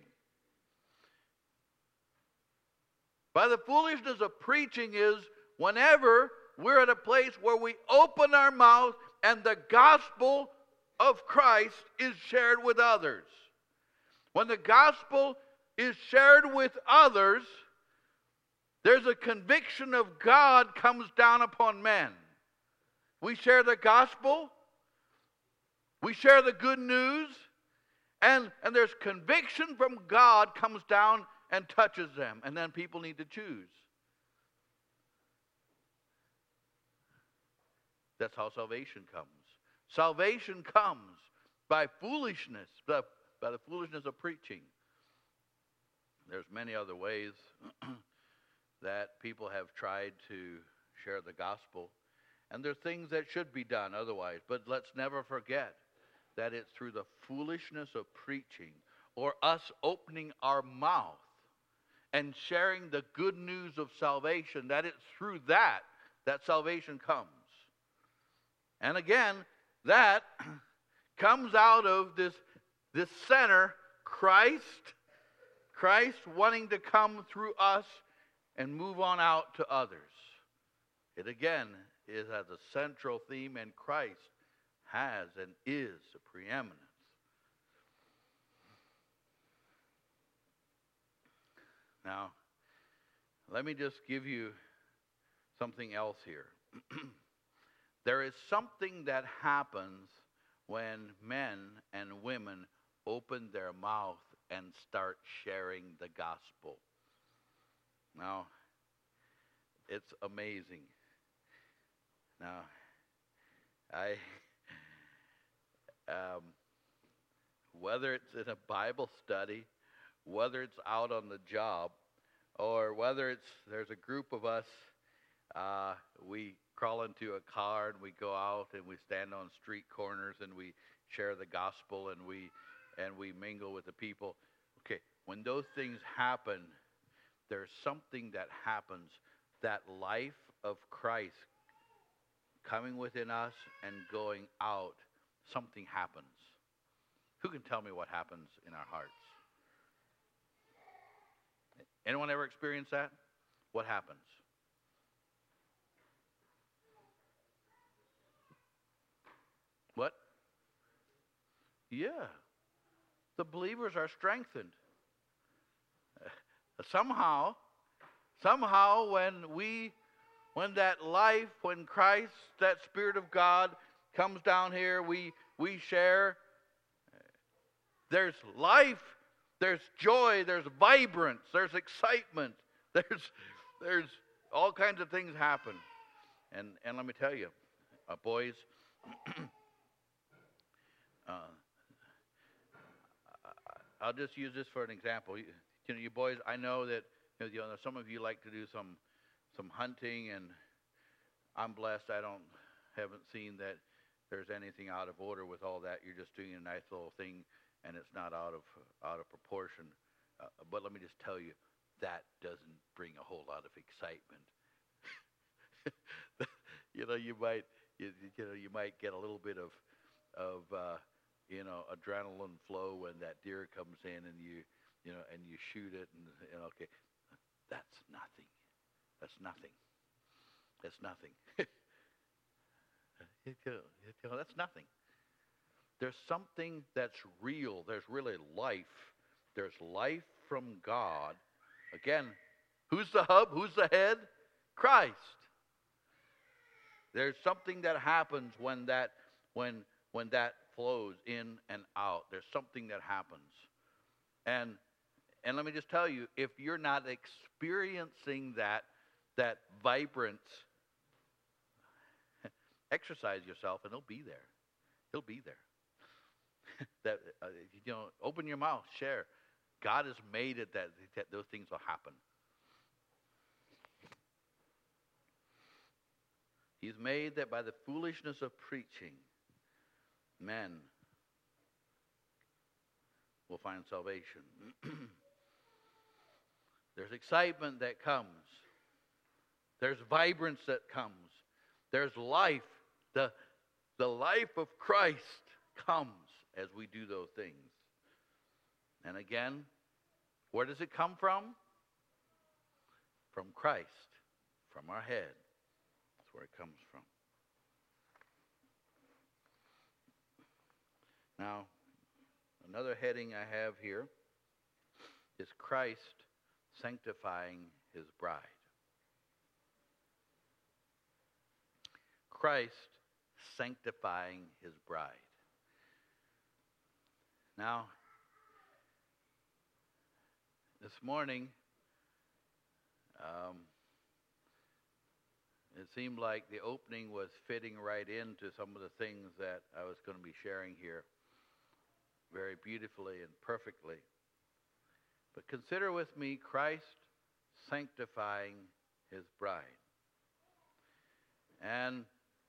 By the foolishness of preaching is whenever we're at a place where we open our mouth and the gospel of Christ is shared with others. When the gospel is shared with others, there's a conviction of God comes down upon men. We share the gospel, we share the good news, and there's conviction from God comes down and touches them. And then people need to choose. That's how salvation comes. Salvation comes by foolishness, by the foolishness of preaching. There's many other ways that people have tried to share the gospel. And there are things that should be done otherwise. But let's never forget that it's through the foolishness of preaching or us opening our mouth and sharing the good news of salvation, that it's through that salvation comes. And again, that comes out of this center, Christ wanting to come through us and move on out to others. It again is as a central theme, and Christ has and is the preeminence. Now, let me just give you something else here. There is something that happens when men and women open their mouth and start sharing the gospel. Now, it's amazing. Now, whether it's in a Bible study, whether it's out on the job, or whether there's a group of us, we crawl into a car and we go out and we stand on street corners and we share the gospel and we mingle with the people. Okay, when those things happen, there's something that happens. That life of Christ coming within us and going out, something happens. Who can tell me what happens in our hearts? Anyone ever experienced that? What happens? What? Yeah. The believers are strengthened. Somehow when that life, when Christ, that Spirit of God comes down here, we share. There's life, there's joy, there's vibrance, there's excitement, there's all kinds of things happen. And let me tell you, boys, I'll just use this for an example. You boys, I know that some of you like to do some hunting, and I'm blessed. Haven't seen that there's anything out of order with all that. You're just doing a nice little thing, and it's not out of proportion. But let me just tell you, that doesn't bring a whole lot of excitement. You might get a little bit of adrenaline flow when that deer comes in and you shoot it and okay, that's nothing. That's nothing. That's nothing. There's something that's real. There's really life. There's life from God. Again, who's the hub? Who's the head? Christ. There's something that happens when that flows in and out. There's something that happens. And let me just tell you, if you're not experiencing that vibrance, exercise yourself and it'll be there. It'll be there. Open your mouth, share. God has made it that those things will happen. He's made that by the foolishness of preaching, men will find salvation. There's excitement that comes. There's vibrance that comes. There's life. The life of Christ comes as we do those things. And again, where does it come from? From Christ, from our head. That's where it comes from. Now, another heading I have here is Christ sanctifying his bride. Christ sanctifying his bride. Now, this morning, it seemed like the opening was fitting right into some of the things that I was going to be sharing here very beautifully and perfectly. But consider with me Christ sanctifying his bride. And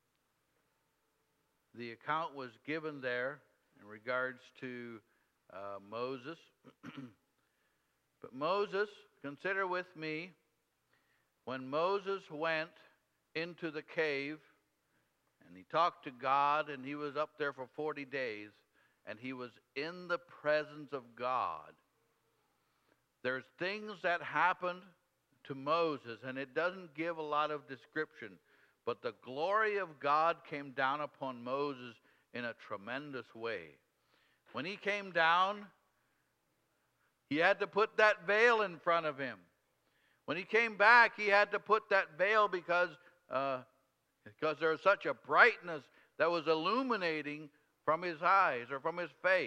the account was given there in regards to Moses. But Moses, consider with me, when Moses went into the cave and he talked to God, and he was up there for 40 days and he was in the presence of God. There's things that happened to Moses, and it doesn't give a lot of description, but the glory of God came down upon Moses in a tremendous way. When he came down, he had to put that veil in front of him. When he came back, he had to put that veil because there was such a brightness that was illuminating from his eyes or from his face.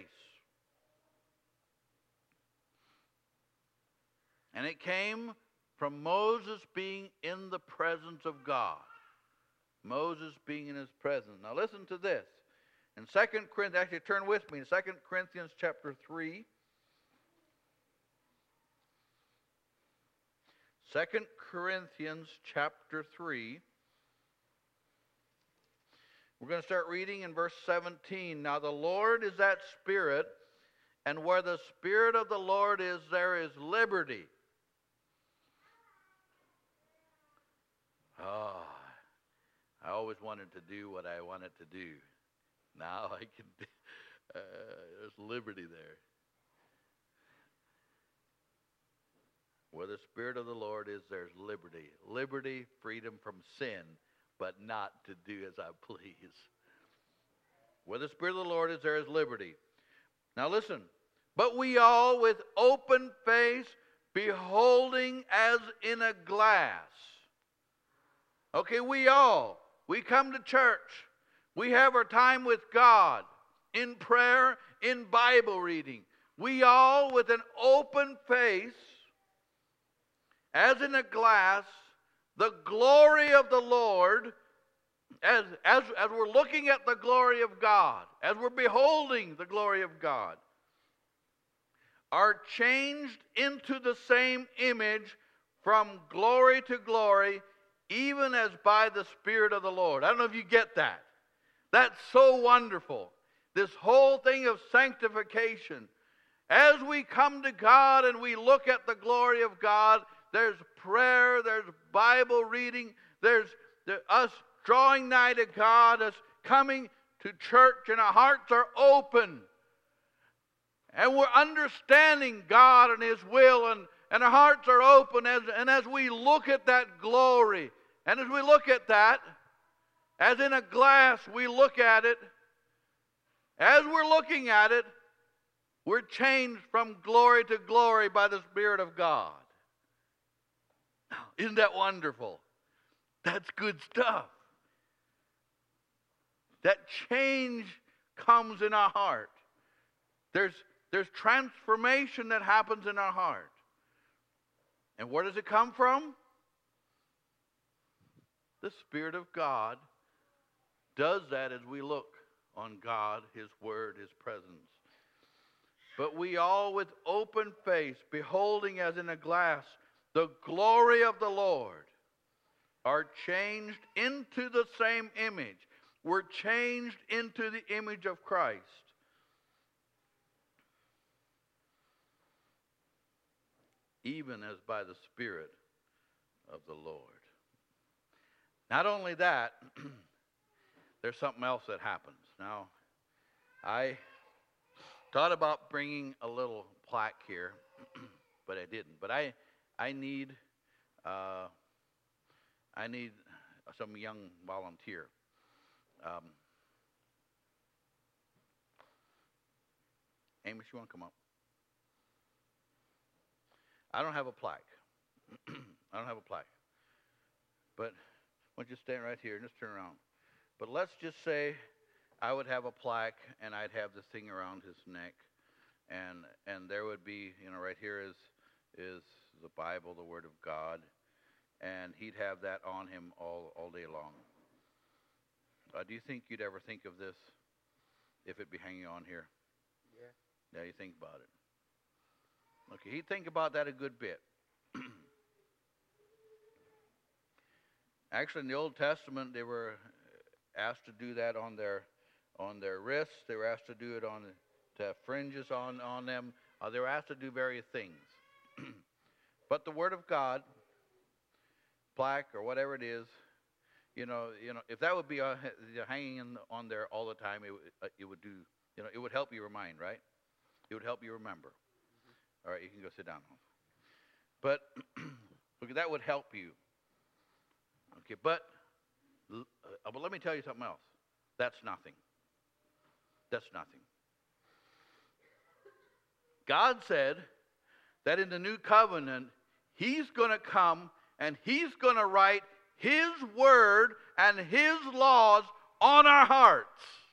And it came from Moses being in the presence of God. Moses being in his presence. Now listen to this. In 2 Corinthians, actually turn with me, in 2 Corinthians chapter 3. 2 Corinthians chapter 3. We're going to start reading in verse 17. Now the Lord is that Spirit, and where the Spirit of the Lord is, there is liberty. Oh, I always wanted to do what I wanted to do. Now I can do, there's liberty there. Where the Spirit of the Lord is, there's liberty. Liberty, freedom from sin, but not to do as I please. Where the Spirit of the Lord is, there is liberty. Now listen. But we all with open face, beholding as in a glass. Okay, we come to church. We have our time with God in prayer, in Bible reading. We all with an open face, as in a glass, the glory of the Lord, as we're looking at the glory of God, as we're beholding the glory of God, are changed into the same image from glory to glory, even as by the Spirit of the Lord. I don't know if you get that. That's so wonderful. This whole thing of sanctification. As we come to God and we look at the glory of God, there's prayer, there's Bible reading, there's us drawing nigh to God, us coming to church, and our hearts are open. And we're understanding God and His will, and our hearts are open, and as we look at that glory, and as we look at that, as in a glass we look at it, as we're looking at it, we're changed from glory to glory by the Spirit of God. Isn't that wonderful? That's good stuff. That change comes in our heart. There's transformation that happens in our heart. And where does it come from? The Spirit of God does that as we look on God, His Word, His presence. But we all with open face, beholding as in a glass the glory of the Lord, are changed into the same image. We're changed into the image of Christ. Even as by the Spirit of the Lord. Not only that, there's something else that happens. Now, I thought about bringing a little plaque here, but I didn't. But I need some young volunteer. Amos, you want to come up? I don't have a plaque. I don't have a plaque. But why don't you stand right here and just turn around. But let's just say I would have a plaque and I'd have this thing around his neck, and there would be, right here is the Bible, the Word of God, and he'd have that on him all day long. Do you think you'd ever think of this if it be hanging on here? Yeah. Yeah, you think about it. Okay, he'd think about that a good bit. Actually, in the Old Testament, they were asked to do that on their wrists. They were asked to do it to have fringes on them. They were asked to do various things. But the Word of God, plaque or whatever it is, if that would be hanging on there all the time, it would do. It would help you remind, right? It would help you remember. All right, you can go sit down. But that would help you. Okay, but let me tell you something else. That's nothing. That's nothing. God said that in the new covenant, He's going to come and He's going to write His word and His laws on our hearts.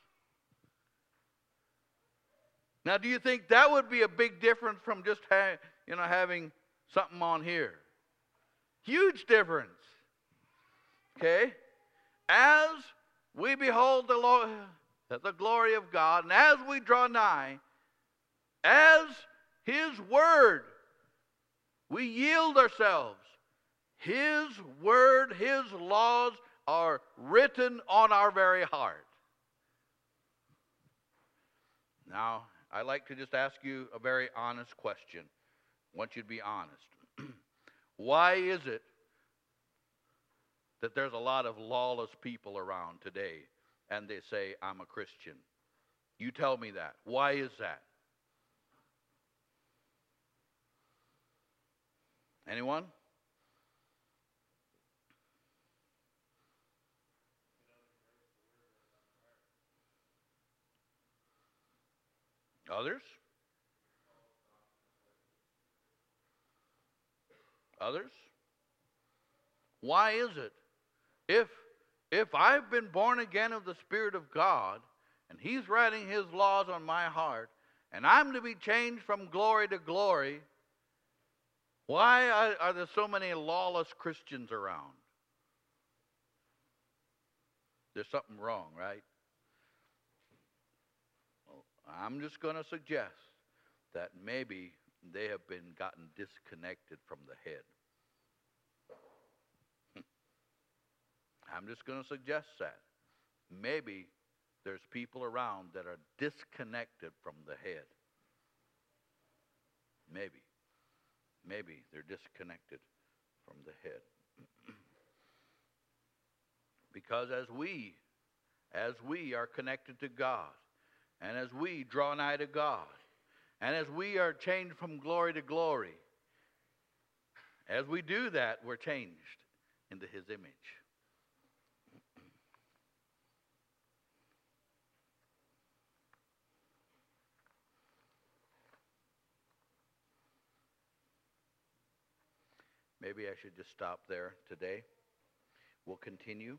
Now, do you think that would be a big difference from just having something on here? Huge difference. Okay? As we behold the glory of God, and as we draw nigh, as His word, we yield ourselves. His word, His laws are written on our very heart. Now, I'd like to just ask you a very honest question. I want you to be honest. Why is it that there's a lot of lawless people around today and they say, I'm a Christian? You tell me that. Why is that? Anyone? Others? Others? Why is it? If I've been born again of the Spirit of God, and He's writing His laws on my heart, and I'm to be changed from glory to glory, why are there so many lawless Christians around? There's something wrong, right? Well, I'm just going to suggest that maybe they have gotten disconnected from the head. I'm just going to suggest that. Maybe there's people around that are disconnected from the head. Maybe they're disconnected from the head. Because as we are connected to God, and as we draw nigh to God, and as we are changed from glory to glory, as we do that, we're changed into His image. Maybe I should just stop there today. We'll continue.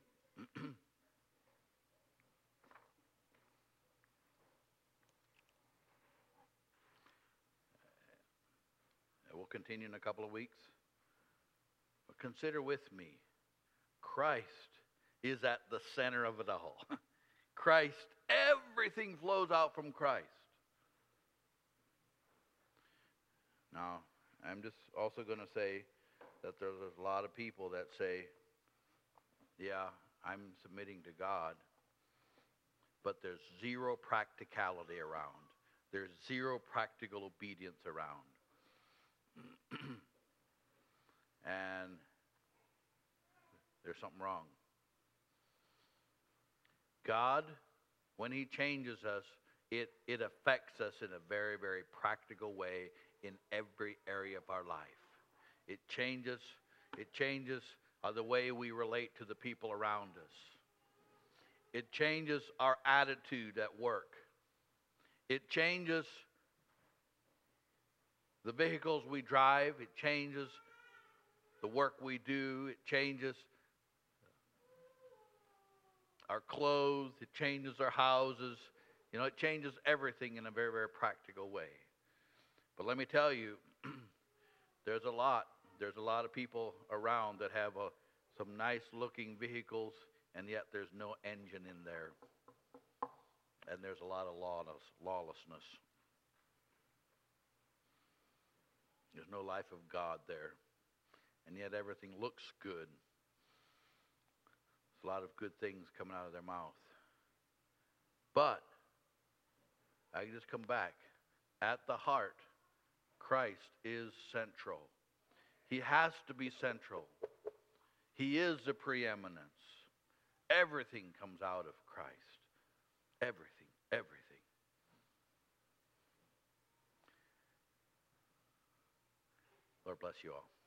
We'll continue in a couple of weeks. But consider with me, Christ is at the center of it all. Christ, everything flows out from Christ. Now, I'm just also going to say that there's a lot of people that say, yeah, I'm submitting to God, but there's zero practicality around. There's zero practical obedience around. And there's something wrong. God, when He changes us, it affects us in a very, very practical way in every area of our life. It changes the way we relate to the people around us. It changes our attitude at work. It changes the vehicles we drive. It changes the work we do. It changes our clothes. It changes our houses. It changes everything in a very, very practical way. But let me tell you, there's a lot There's a lot of people around that have some nice-looking vehicles, and yet there's no engine in there. And there's a lot of lawlessness. There's no life of God there. And yet everything looks good. There's a lot of good things coming out of their mouth. But, I can just come back. At the heart, Christ is central. He has to be central. He is the preeminence. Everything comes out of Christ. Everything. Lord bless you all.